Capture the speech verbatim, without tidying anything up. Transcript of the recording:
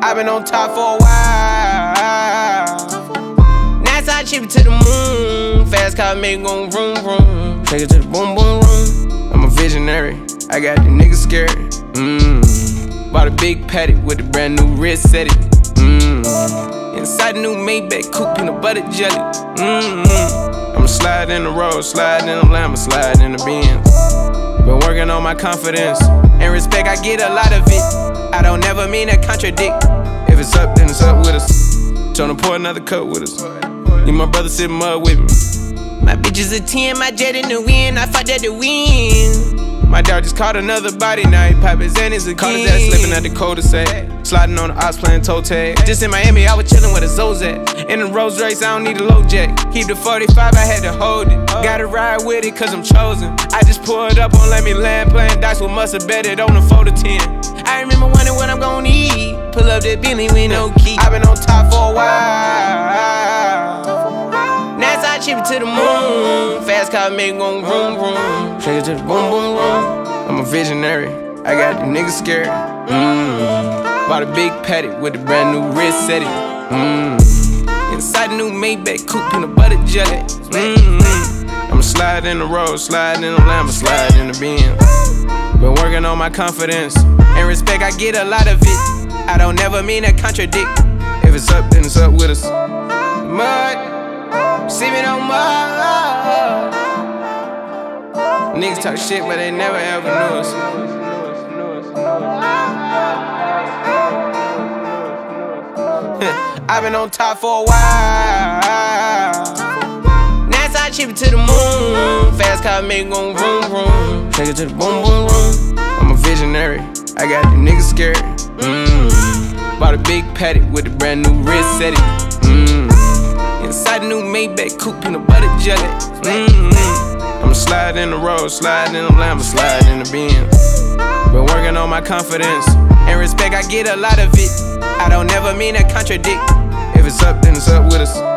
I've been on top for a while. NASA chip to the moon. Fast car make gon' vroom vroom. Take it to the boom boom room. I'm a visionary. I got the niggas scared. Mmm. Bought a big paddock with a brand new wrist set it. Mmm. Inside the new Maybach coupe, peanut butter jelly. Mmm. I'ma slide in the road, slide in the Lambo, slide in the Benz. Been working on my confidence and respect. I get a lot of it. I don't never mean to contradict. If it's up, then it's up with us. Tryna pour another cup with us. Need my brother sit mud with me. My bitch is a ten, my jet in the wind. I fought that to win. My dog just caught another body, now he pop his Annie's again. Caught his ass slipping at the cul-de-sac. Sliding on the ops playing toe tag. Just in Miami, I was chillin' with a Zozak. In the Rolls Royce, I don't need a low jack. Keep the forty-five, I had to hold it. Gotta ride with it, cause I'm chosen. I just pulled up on Let Me Land, playing dice with mustard, bet it on the four to ten. I remember wondering what I'm gon' eat. Pull up that Bentley with no key. I've been on top for a while. NASA chip it to the moon. Fast car make gon' vroom vroom. Take it to the boom boom room. I'm a visionary. I got the niggas scared. Mmm. Bought a big paddock with a brand new wrist set it. Mmm. Inside the new Maybach coupe, peanut butter jelly. Mmm. I'ma slide in the road, slide in the Lambo, slide in the Benz. Been working on my confidence and respect. I get a lot of it. I don't never mean to contradict. If it's up, then it's up with us. Mud, sippin' on mud. Niggas talk shit, but they never ever knew us. I've been on top for a while. NASA chip it to the moon. Fast car make gon' vroom vroom. Take it to the boom boom room. I'm a visionary. I got the niggas scared. Mmm. Bought a big paddock with a brand new wrist set it. Mmm. Inside the new Maybach coupe, peanut butter jelly. Mmm. I'ma slide in the road, slide in the Lambo, slide in the Benz. Been working on my confidence and respect. I get a lot of it. I don't never mean to contradict. If it's up, then it's up with us.